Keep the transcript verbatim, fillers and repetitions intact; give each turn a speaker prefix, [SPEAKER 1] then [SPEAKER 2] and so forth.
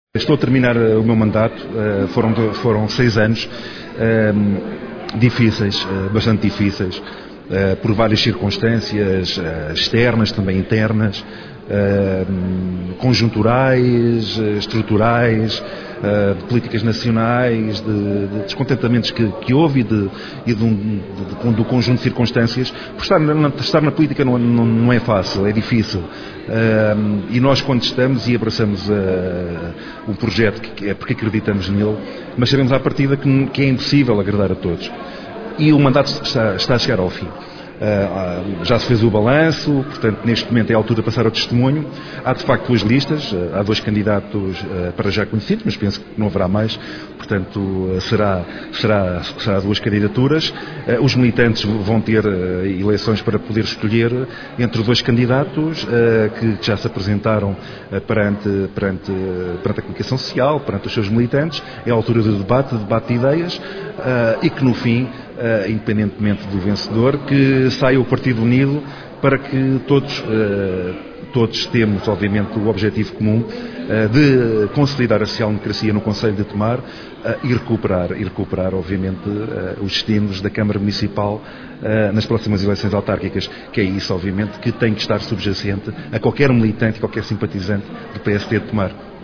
[SPEAKER 1] Estou a terminar o meu mandato, foram, foram seis anos difíceis, bastante difíceis, por várias circunstâncias externas, também internas, conjunturais, estruturais, de políticas nacionais, de, de descontentamentos que, que houve e, de, e de um, de, de, do conjunto de circunstâncias. Por estar na, estar na política não, não, não é fácil, é difícil. Uh, e nós, quando estamos e abraçamos uh, um projeto, que é porque acreditamos nele, mas sabemos à partida que, que é impossível agradar a todos. E o mandato está, está a chegar ao fim. Uh, já se fez o balanço, portanto, neste momento é a altura de passar ao testemunho. Há, de facto, duas listas, uh, há dois candidatos uh, para já conhecidos, mas penso que não haverá mais, portanto, uh, será, será, será duas candidaturas. Uh, os militantes vão ter uh, eleições para poder escolher entre dois candidatos uh, que, que já se apresentaram uh, perante, perante, uh, perante a comunicação social, perante os seus militantes. É a altura do debate, de debate de ideias, uh, e que, no fim, Uh, independentemente do vencedor, que saia o Partido Unido para que todos, uh, todos temos, obviamente, o objetivo comum uh, de consolidar a social-democracia no Conselho de Tomar uh, e recuperar, e recuperar, obviamente, uh, os destinos da Câmara Municipal uh, nas próximas eleições autárquicas, que é isso, obviamente, que tem que estar subjacente a qualquer militante, qualquer simpatizante do P S D de Tomar.